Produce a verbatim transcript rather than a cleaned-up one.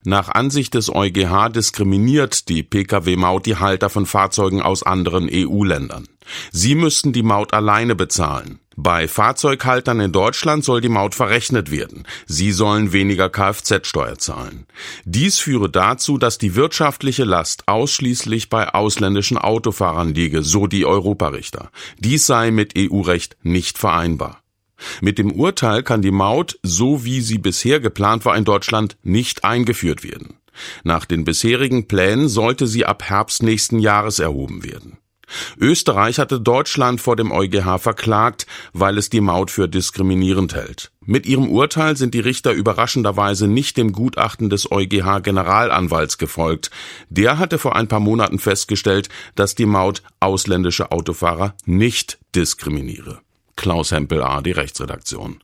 Nach Ansicht des EuGH diskriminiert die Pkw-Maut die Halter von Fahrzeugen aus anderen E U-Ländern. Sie müssten die Maut alleine bezahlen. Bei Fahrzeughaltern in Deutschland soll die Maut verrechnet werden. Sie sollen weniger Kfz-Steuer zahlen. Dies führe dazu, dass die wirtschaftliche Last ausschließlich bei ausländischen Autofahrern liege, so die Europarichter. Dies sei mit E U-Recht nicht vereinbar. Mit dem Urteil kann die Maut, so wie sie bisher geplant war in Deutschland, nicht eingeführt werden. Nach den bisherigen Plänen sollte sie ab Herbst nächsten Jahres erhoben werden. Österreich hatte Deutschland vor dem EuGH verklagt, weil es die Maut für diskriminierend hält. Mit ihrem Urteil sind die Richter überraschenderweise nicht dem Gutachten des EuGH-Generalanwalts gefolgt. Der hatte vor ein paar Monaten festgestellt, dass die Maut ausländische Autofahrer nicht diskriminiere. Klaus Hempel, A R D Rechtsredaktion.